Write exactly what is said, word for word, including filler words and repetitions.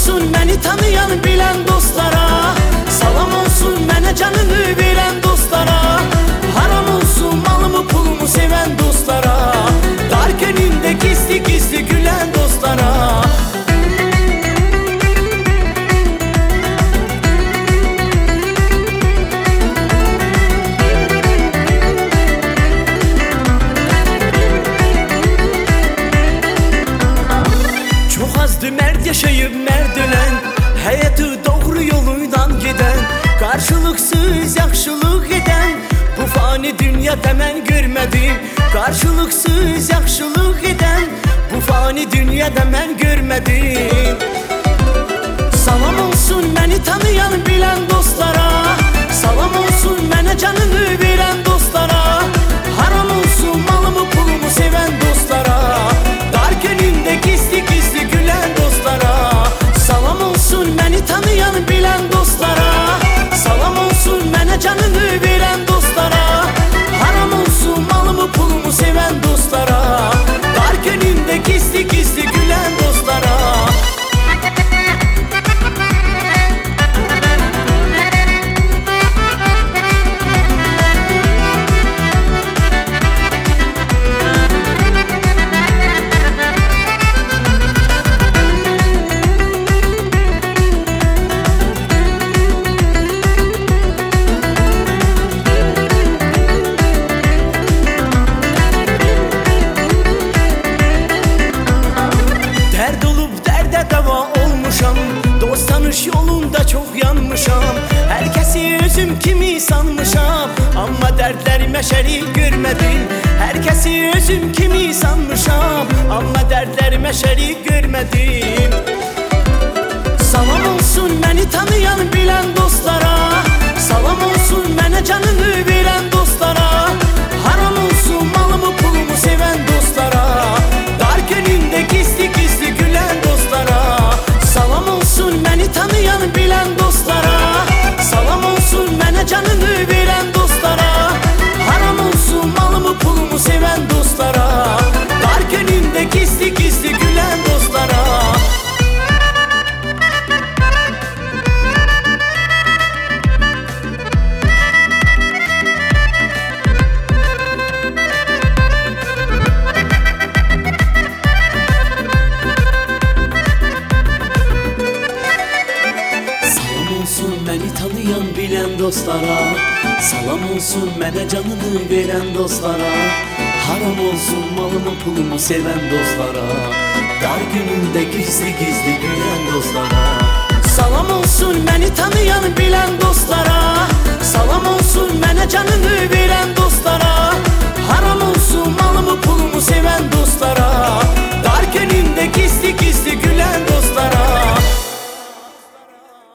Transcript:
olsun beni tanıyan bilen dostlara, salam olsun mənə canını veren dostlara, haram olsun malımı pulumu seven dostlara, dar gününde gizli gizli gülen dostlara. Çok azdı mərd yaşayıp mərd ölen, hayatı doğru yolundan giden, karşılıksız yaxşılıq eden, bu fani dünyada mən görmedim. Karşılıksız yaxşılıq eden, bu fani dünyada mən görmedim. Salam olsun beni tanıyan bilen dostlara, salam olsun mənə canını veren dostlara, haram olsun malımı pulumu seven dostlara, dar gününde gizli gizli gülen dostlara. Salam olsun beni tanıyan bilen dostlara, salam olsun mənə canını veren dostlara, haram olsun malımı pulumu seven dostlara, dar gününde gizli gizli gülen dostlara. Dert olup derde deva olmuşam, dost tanış yolunda çok yanmışam. Herkesi özüm kimi sanmışam, ama dertlerime şerik görmedim. Herkesi özüm kimi sanmışam, ama dertlerime şerik görmedim. Salam olsun beni tanıyan bilen dostlara, salam olsun mənə canını veren dostlara, haram olsun malımı pulumu seven dostlara, dar gününde gizli gizli gülen dostlara. Salam olsun beni tanıyan bilen dostlara, salam olsun mənə canını veren dostlara, haram olsun malımı pulumu seven dostlara, dar gününde gizli gizli gülen dostlara. Beni tanıyan bilen dostlara, salam olsun mənə canını veren dostlara, haram olsun malımı pulumu seven dostlara, dar gününde gizli gizli gülen dostlara. Salam olsun beni tanıyan bilen dostlara, salam olsun mənə canını veren dostlara,